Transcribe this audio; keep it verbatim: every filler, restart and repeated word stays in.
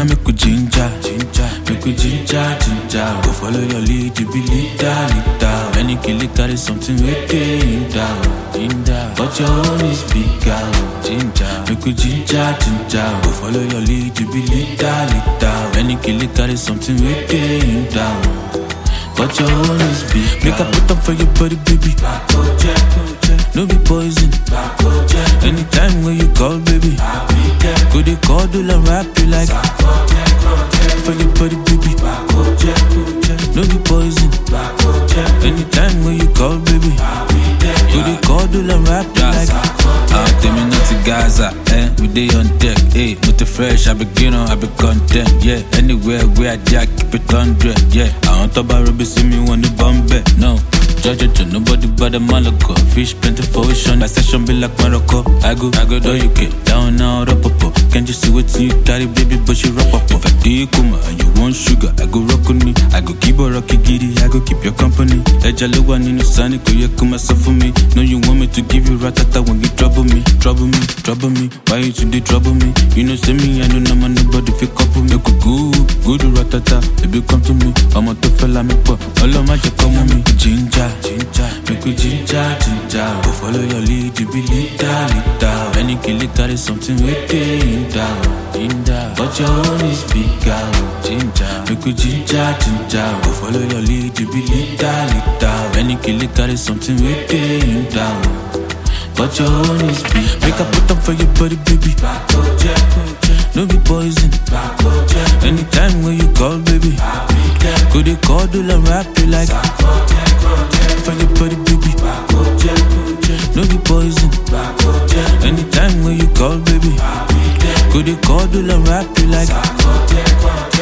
now make we ginger, ginger, make we ginger, ginger. Go follow your lead, you be leader, leader. Any kill it carry something with it, ginger. But your own is bigger, ginger. Make we ginger, ginger. Go follow your lead, you be leader, leader. Any kill it carry something with it, but your own is bigger. Make I put up for your body, baby. No be poison. Anytime when you call, baby. Could they call, do la rap you like? For your body, baby. No be poison. Anytime when you call, baby. Could they call, do la rap you like? Ah, tell me not to Gaza, eh? We dey on deck, eh? With the fresh, I begin on, I be content, yeah. Anywhere where I jack, keep it hundred, yeah. I want to buy Ruby, see me when the bomb back, no. Judge it, nobody but the Malaco. Fish plenty for ocean, my session be like Morocco. I go, I go, do you get down now, up up. Can't you see what you carry, baby, but you rock up. If I do you come and you want sugar, I go rock on me. I go keep a rocky giddy, I go keep your company. Ejale one in the sunny, go you come myself for me. No, you want me to give you ratata when you trouble me, trouble me, trouble me. Why you today trouble me? You know, see me, I know no man, nobody feel couple me. Go good, good ratata, baby come to me. I'm a tough fella, me pop. All of my just come with me, ginger. Ginger, make we ginger, ginger. Go follow your lead, you be leader, leader. Any kill it carry something with it, ginger. But your own is bigger, ginger. Make we ginger, ginger. Go follow your lead, you be leader, leader. Any kill it carry something with it, but your own is bigger. Make I put up for your body, baby. No be poison. Anytime when you call, baby. Could they call, do la rap you like? For your body, baby. No be poison. Anytime when you call, baby. Could they call, do la rap you like?